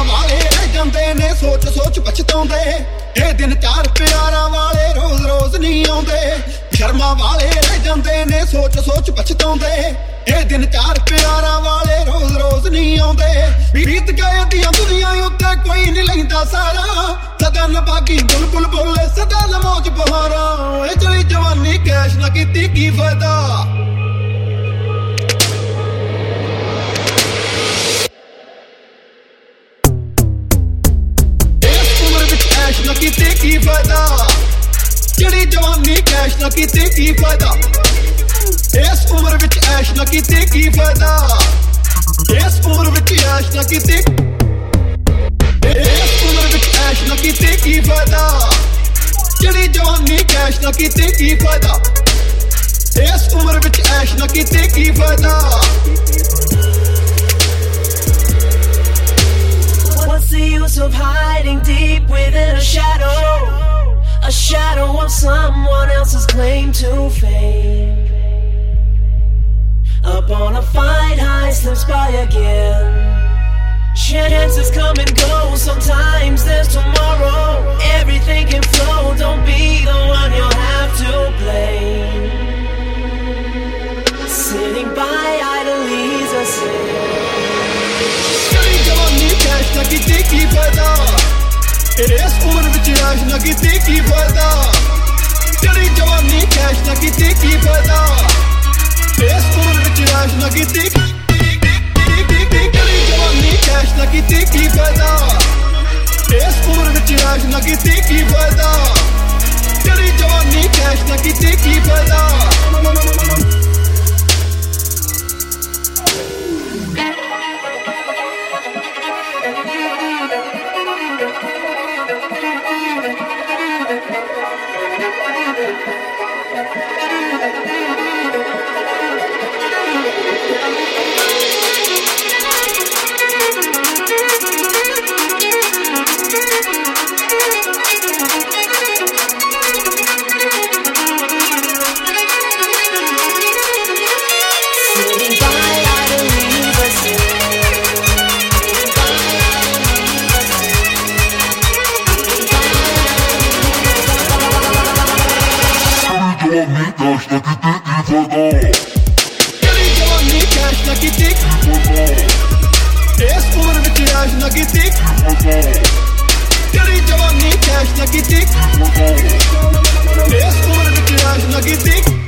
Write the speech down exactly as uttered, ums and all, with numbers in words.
ਸ਼ਰਮਾਂ ਵਾਲੇ ਰਹਿ ਜਾਂਦੇ ਨੇ ਸੋਚ ਸੋਚ ਪਛਤਾਉਂਦੇ ਇਹ ਦਿਨ ਚਾਰ ਪਿਆਰਾਂ ਵਾਲੇ ਰੋਜ਼ ਰੋਜ਼ ਨਹੀਂ ਆਉਂਦੇ ਸ਼ਰਮਾਂ ਵਾਲੇ ਰਹਿ ਜਾਂਦੇ ਨੇ ਸੋਚ ਸੋਚ ਪਛਤਾਉਂਦੇ ਇਹ ਦਿਨ ਚਾਰ ਪਿਆਰਾਂ ਵਾਲੇ ਰੋਜ਼ ਰੋਜ਼ ਨਹੀਂ ਆਉਂਦੇ ਬੀਤ ਗਏ ਦੀਆਂ ਦੁਨੀਆ ਉੱਤੇ ਕੋਈ ਨਹੀਂ ਲੈਂਦਾ ਸਾਰਾ ਸਦਾ ਨਭਾਗੀ ਬੁਲਬੁਲ ਬੋਲੇ ਸਦਾ ਲਮੋਜ ਬਹਾਰਾਂ ਇਹ ਚਲੀ ਜਵਾਨੀ ਕੈਸ਼ ਨਾ ਕੀਤੀ ਕੀ ਫਾਇਦਾ ਨਾ ਕੀਤੇ ਕੀ ਫਾਇਦਾ ਜਿਹੜੀ ਜਵਾਨੀ ਕੈਸ਼ ਨਾ ਕੀਤੇ ਕੀ ਫਾਇਦਾ ਇਸ ਉਮਰ ਵਿੱਚ ਐਸ਼ ਨਾ ਕੀਤੇ ਕੀ ਫਾਇਦਾ ਇਸ ਉਮਰ ਵਿੱਚ ਐਸ਼ ਨਾ ਕੀਤੇ ਇਸ ਉਮਰ ਵਿੱਚ ਐਸ਼ ਨਾ ਕੀਤੇ ਕੀ ਫਾਇਦਾ ਜਿਹੜੀ ਜਵਾਨੀ ਕੈਸ਼ ਨਾ ਕੀਤੇ ਕੀ ਫਾਇਦਾ ਇਸ ਉਮਰ ਵਿੱਚ ਐਸ਼ ਨਾ ਕੀਤੇ ਕੀ ਫਾਇਦਾ What's the use of hiding deep within a shadow? A shadow of someone else's claim to fame. Up on a fight high slips by again. Chances come and go, sometimes there's tomorrow. Everything can flow, don't be the one you'll have to blame. Sitting by idly is a sin. Cash ਨਾ ਕੀਤੇ ਕੀ ਫਾਇਦਾ ਇਸ ਉਮਰ ਵਿੱਚ ਐਸ਼ ਨਾ ਕੀਤੇ ਕੀ ਫਾਇਦਾ ਜਿਹੜੀ ਜਵਾਨੀ ਕੈਸ਼ ਨਾ ਕੀਤੇ ਕੀ ਫਾਇਦਾ ਇਸ ਉਮਰ ਵਿੱਚ ਐਸ਼ ਨਾ ਕੀਤੇ ਜਿਹੜੀ ਜਵਾਨੀ ਕੈਸ਼ ਨਾ ਕੀਤੇ ਕੀ ਫਾਇਦਾ ਇਸ ਉਮਰ ਵਿੱਚ ਐਸ਼ ਨਾ ਕੀਤੇ ਕੀ ਫਾਇਦਾ ਜਿਹੜੀ ਜਵਾਨੀ ਕੈਸ਼ ਨਾ ਕੀਤੇ ਕੀ ਫਾਇਦਾ ਜਿਹੜੀ ਜਵਾਨੀ ਕੈਸ਼ ਨਾ ਕੀਤੀ ਇਸ ਉਮਰ ਵਿੱਚ ਐਸ਼ ਨਾ ਕੀਤੀ ਜਿਹੜੀ ਜਵਾਨੀ ਕੈਸ਼ ਨਾ ਕੀਤੀ ਇਸ ਉਮਰ ਵਿੱਚ ਐਸ਼ ਨਾ ਕੀਤੀ